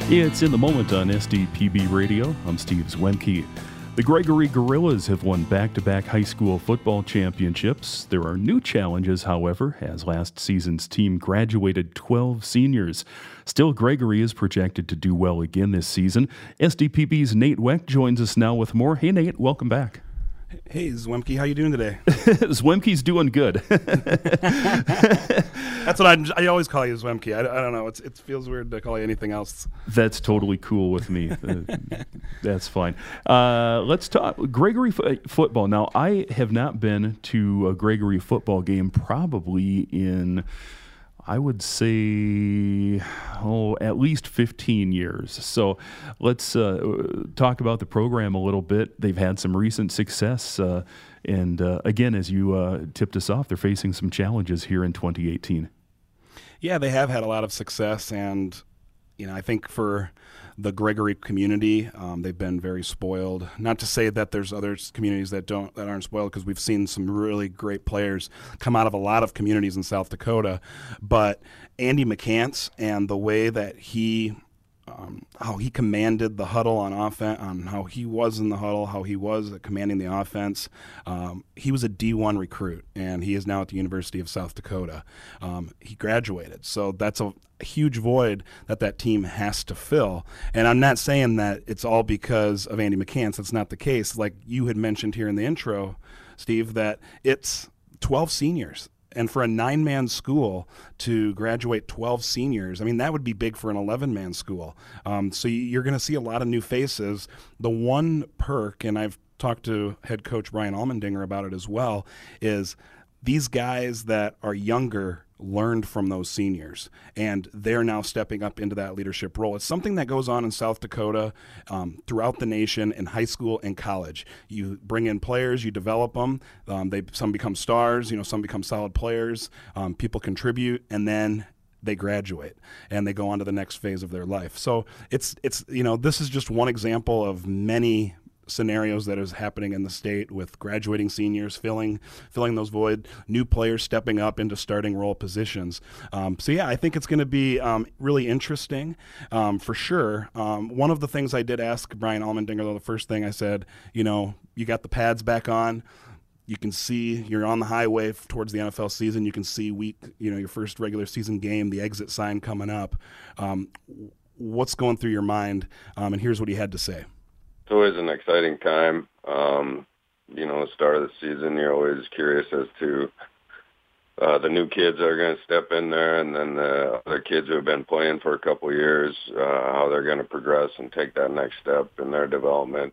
It's In the Moment on SDPB Radio. I'm Steve Zwemke. The Gregory Gorillas have won back-to-back high school football championships. There are new challenges, however, as last season's team graduated 12 seniors. Still, Gregory is projected to do well again this season. SDPB's Nate Weck joins us now with more. Hey, Nate, welcome back. Hey, Zwemke, how you doing today? Zwemke's doing good. That's what I always call you, Zwemke. I don't know. It feels weird to call you anything else. That's totally cool with me. That's fine. Let's talk Gregory football. Now, I have not been to a Gregory football game probably in, I would say, at least 15 years. So let's talk about the program a little bit. They've had some recent success. And again, as you tipped us off, they're facing some challenges here in 2018. Yeah, they have had a lot of success. And, I think for the Gregory community, they've been very spoiled. Not to say that there's other communities that aren't spoiled, because we've seen some really great players come out of a lot of communities in South Dakota. But Andy McCants and the way that how he commanded the huddle on offense, on how he was in the huddle, how he was commanding the offense. He was a D1 recruit, and he is now at the University of South Dakota. He graduated, so that's a huge void that team has to fill. And I'm not saying that it's all because of Andy McCants. That's not the case. Like you had mentioned here in the intro, Steve, that it's 12 seniors. And for a 9-man school to graduate 12 seniors, I mean, that would be big for an 11-man school. So you're going to see a lot of new faces. The one perk, and I've talked to head coach Brian Almendinger about it as well, is these guys that are younger learned from those seniors, and they're now stepping up into that leadership role. It's something that goes on in South Dakota, throughout the nation, in high school and college. You bring in players, you develop them. Some become stars, some become solid players. People contribute, and then they graduate and they go on to the next phase of their life. So it's this is just one example of many scenarios that is happening in the state, with graduating seniors filling those void, new players stepping up into starting role positions. So yeah, I think it's going to be really interesting, for sure. One of the things I did ask Brian Almendinger, though, the first thing I said, you got the pads back on. You can see you're on the highway towards the NFL season. You can see your first regular season game, the exit sign coming up. What's going through your mind? And here's what he had to say. It's always an exciting time. The start of the season, you're always curious as to the new kids that are going to step in there, and then the other kids who have been playing for a couple of years, how they're going to progress and take that next step in their development.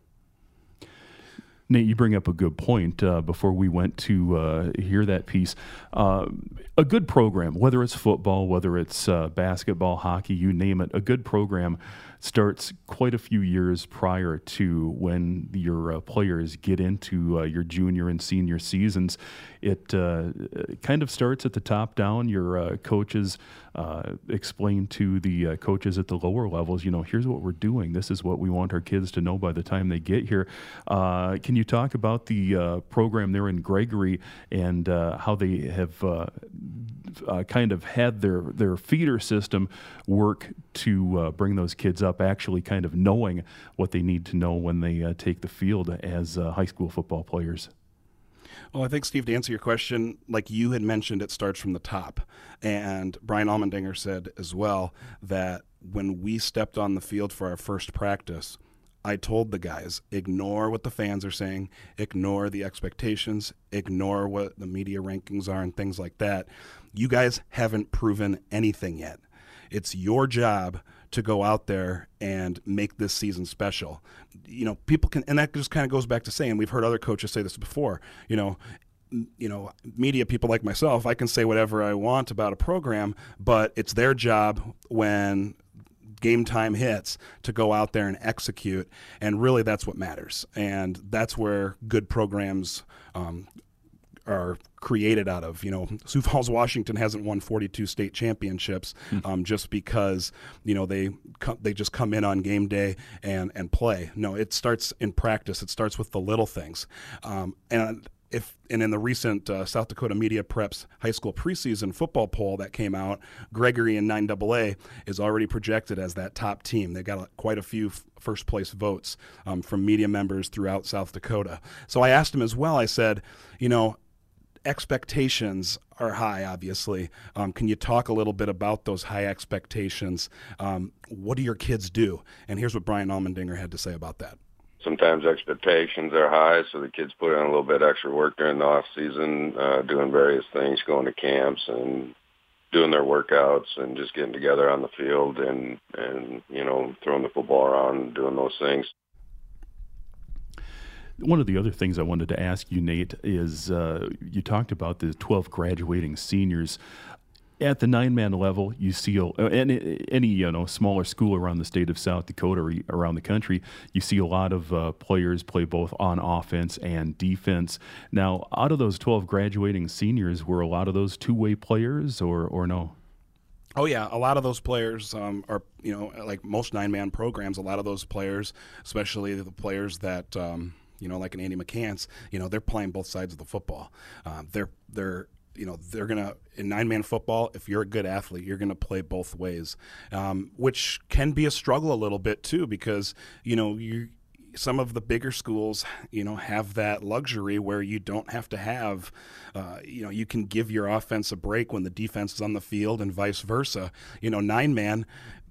Nate, you bring up a good point before we went to hear that piece. A good program, whether it's football, whether it's basketball, hockey, you name it, a good program starts quite a few years prior to when your players get into your junior and senior seasons. It kind of starts at the top down. Your coaches explain to the coaches at the lower levels, here's what we're doing. This is what we want our kids to know by the time they get here. Can you talk about the program there in Gregory and how they have kind of had their feeder system work to bring those kids up, actually kind of knowing what they need to know when they take the field as high school football players? Well, I think, Steve, to answer your question, like you had mentioned, it starts from the top. And Brian Almendinger said as well that when we stepped on the field for our first practice, I told the guys, ignore what the fans are saying, ignore the expectations, ignore what the media rankings are and things like that. You guys haven't proven anything yet. It's your job to go out there and make this season special. People can, and that just kind of goes back to saying, we've heard other coaches say this before, media people like myself, I can say whatever I want about a program, but it's their job when game time hits to go out there and execute. And really that's what matters. And that's where good programs are created out of. Sioux Falls, Washington hasn't won 42 state championships just because, they just come in on game day and play. No, it starts in practice. It starts with the little things. And in the recent South Dakota Media Preps high school preseason football poll that came out, Gregory in 9AA is already projected as that top team. They got quite a few first place votes from media members throughout South Dakota. So I asked him as well. I said, expectations are high, obviously. Can you talk a little bit about those high expectations? What do your kids do? And here's what Brian Allmendinger had to say about that. Sometimes expectations are high, so the kids put in a little bit extra work during the off season, doing various things, going to camps and doing their workouts and just getting together on the field and throwing the football around and doing those things. One of the other things I wanted to ask you, Nate, is you talked about the 12 graduating seniors. At the 9-man level, you see any smaller school around the state of South Dakota or around the country, you see a lot of players play both on offense and defense. Now, out of those 12 graduating seniors, were a lot of those two-way players or no? Oh, yeah. A lot of those players are, like most 9-man programs, a lot of those players, especially the players that, like an Andy McCants, they're playing both sides of the football. They're going to, in 9-man football, if you're a good athlete, you're going to play both ways, which can be a struggle a little bit too, because, some of the bigger schools, have that luxury where you don't have to have, you can give your offense a break when the defense is on the field and vice versa. 9-man,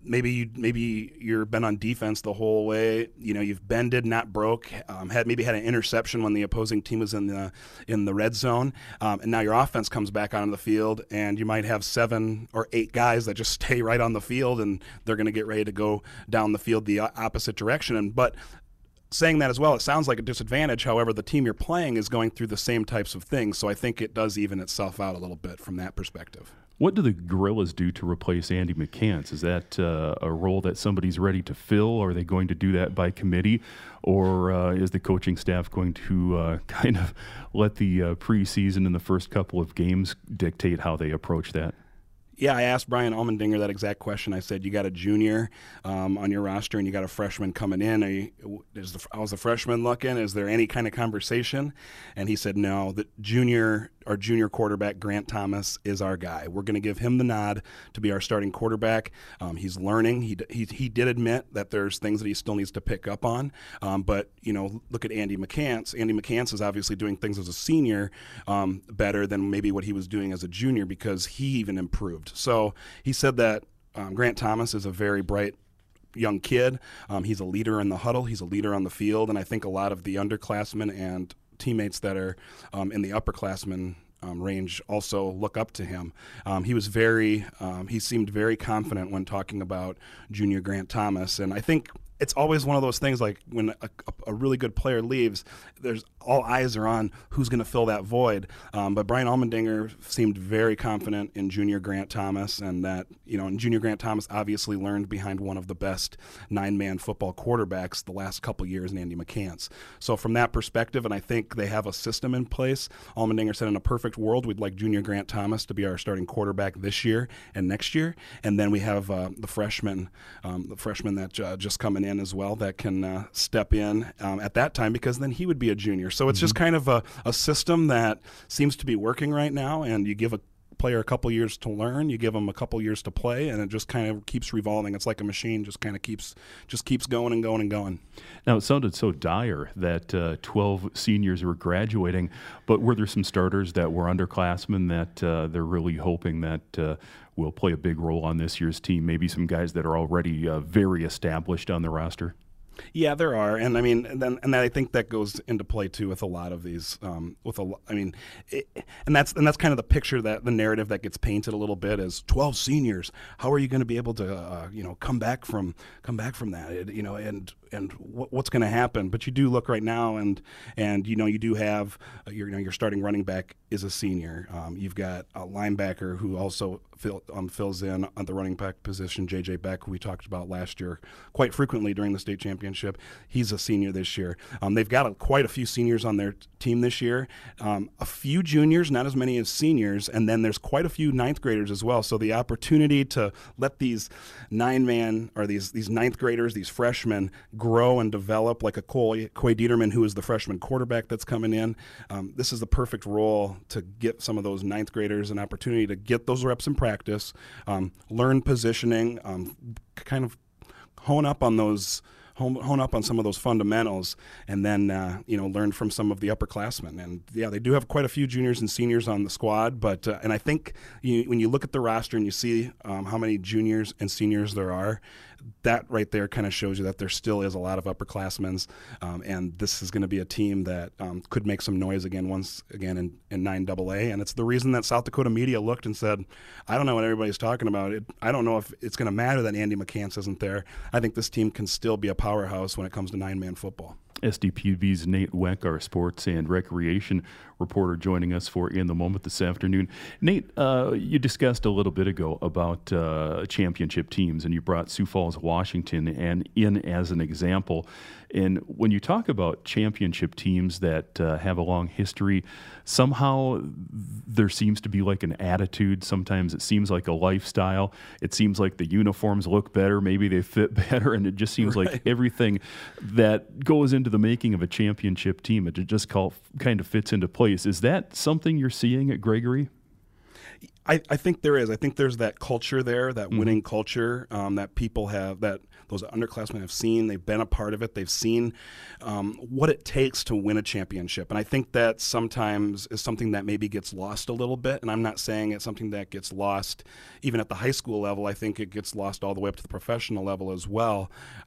maybe you've been on defense the whole way. You've bended, not broke. Had an interception when the opposing team was in the red zone, and now your offense comes back onto the field, and you might have 7 or 8 guys that just stay right on the field, and they're going to get ready to go down the field the opposite direction. But saying that as well, it sounds like a disadvantage. However, the team you're playing is going through the same types of things, so I think it does even itself out a little bit from that perspective. What do the Gorillas do to replace Andy McCants? Is that a role that somebody's ready to fill? Are they going to do that by committee? Or is the coaching staff going to kind of let the preseason and the first couple of games dictate how they approach that? Yeah, I asked Brian Allmendinger that exact question. I said, you got a junior on your roster and you got a freshman coming in. How's the freshman looking? Is there any kind of conversation? And he said, no, our junior quarterback, Grant Thomas, is our guy. We're going to give him the nod to be our starting quarterback. He's learning. He did admit that there's things that he still needs to pick up on. But, look at Andy McCants. Andy McCants is obviously doing things as a senior better than maybe what he was doing as a junior because he even improved. So he said that Grant Thomas is a very bright young kid. He's a leader in the huddle. He's a leader on the field. And I think a lot of the underclassmen and teammates that are in the upperclassmen range also look up to him. He seemed very confident when talking about junior Grant Thomas. And I think it's always one of those things, like when a really good player leaves, there's all eyes are on who's going to fill that void. But Brian Allmendinger seemed very confident in junior Grant Thomas, and that, and junior Grant Thomas obviously learned behind one of the best 9-man football quarterbacks the last couple years in Andy McCants. So from that perspective, and I think they have a system in place, Allmendinger said in a perfect world, we'd like junior Grant Thomas to be our starting quarterback this year and next year. And then we have the freshman that just coming in as well that can step in at that time, because then he would be a junior. So it's just kind of a system that seems to be working right now, and you give a player a couple years to learn, you give them a couple years to play, and it just kind of keeps revolving. It's like a machine, just kind of keeps going and going and going. Now, it sounded so dire that 12 seniors were graduating, but were there some starters that were underclassmen that they're really hoping that will play a big role on this year's team? Maybe some guys that are already very established on the roster? Yeah, there are, and I mean, and I think that goes into play too with a lot of these. And that's kind of the picture, that the narrative that gets painted a little bit as 12 seniors. How are you going to be able to, come back from that? And what's going to happen? But you do look right now, and you do have your starting running back is a senior. You've got a linebacker who also fills in on the running back position, J.J. Beck, who we talked about last year quite frequently during the state championship championship. He's a senior this year. They've got quite a few seniors on their team this year. A few juniors, not as many as seniors, and then there's quite a few ninth graders as well. So the opportunity to let these these ninth graders, these freshmen, grow and develop, like a Coy Dieterman, who is the freshman quarterback that's coming in. This is the perfect role to get some of those ninth graders an opportunity to get those reps in practice, learn positioning, kind of hone up on some of those fundamentals, and then learn from some of the upperclassmen. And yeah, they do have quite a few juniors and seniors on the squad, but and I think when you look at the roster and you see how many juniors and seniors there are, that right there kind of shows you that there still is a lot of upperclassmen, and this is going to be a team that could make some noise once again in 9AA. And it's the reason that South Dakota media looked and said, I don't know what everybody's talking about. I don't know if it's going to matter that Andy McCants isn't there. I think this team can still be a powerhouse when it comes to nine-man football. SDPB's Nate Weck, our sports and recreation reporter, joining us for In the Moment this afternoon. Nate, you discussed a little bit ago about championship teams, and you brought Sioux Falls, Washington, in as an example. And when you talk about championship teams that have a long history, somehow there seems to be like an attitude. Sometimes it seems like a lifestyle. It seems like the uniforms look better, maybe they fit better, and it just seems like everything that goes into the making of a championship team, it just kind of fits into place. Is that something you're seeing at Gregory? I think there is. I think there's that culture there, that winning culture that people have, that those underclassmen have seen. They've been a part of it. They've seen what it takes to win a championship. And I think that sometimes is something that maybe gets lost a little bit. And I'm not saying it's something that gets lost even at the high school level. I think it gets lost all the way up to the professional level as well.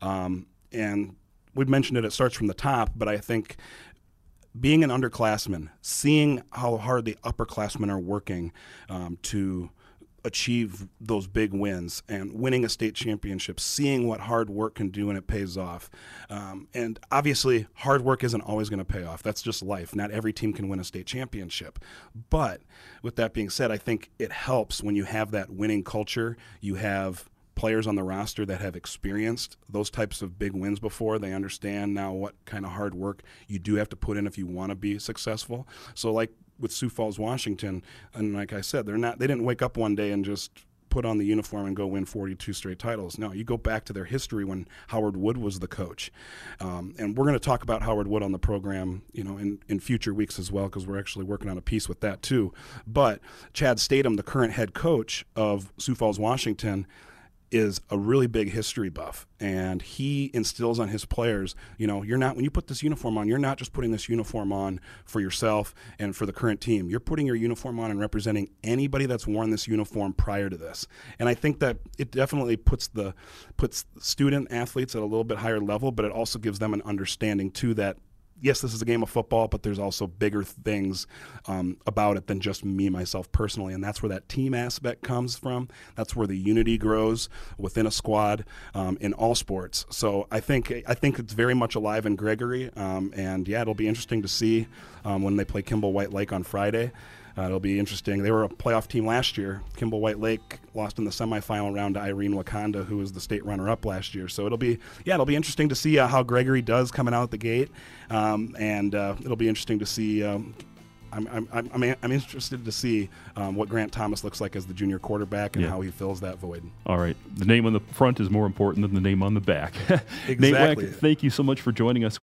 And we've mentioned it starts from the top, but I think being an underclassman, seeing how hard the upperclassmen are working to achieve those big wins and winning a state championship, seeing what hard work can do and it pays off. And obviously, hard work isn't always going to pay off. That's just life. Not every team can win a state championship. But with that being said, I think it helps when you have that winning culture. You have players on the roster that have experienced those types of big wins before. They understand now what kind of hard work you do have to put in if you want to be successful. So like with Sioux Falls, Washington, and like I said, they didn't wake up one day and just put on the uniform and go win 42 straight titles. No, you go back to their history when Howard Wood was the coach. And we're going to talk about Howard Wood on the program, in future weeks as well, because we're actually working on a piece with that too. But Chad Statham, the current head coach of Sioux Falls, Washington, is a really big history buff, and he instills on his players, you're not, when you put this uniform on, you're not just putting this uniform on for yourself and for the current team. You're putting your uniform on and representing anybody that's worn this uniform prior to this. And I think that it definitely puts student athletes at a little bit higher level, but it also gives them an understanding too that yes, this is a game of football, but there's also bigger things about it than just me, myself personally. And that's where that team aspect comes from. That's where the unity grows within a squad in all sports. So I think it's very much alive in Gregory. And yeah, it'll be interesting to see when they play Kimball White Lake on Friday. It'll be interesting. They were a playoff team last year. Kimball White Lake lost in the semifinal round to Irene Wakanda, who was the state runner-up last year. So it'll be interesting to see how Gregory does coming out the gate, and it'll be interesting to see. I'm interested to see what Grant Thomas looks like as the junior quarterback and how he fills that void. All right, the name on the front is more important than the name on the back. Exactly. Nate Weck, thank you so much for joining us.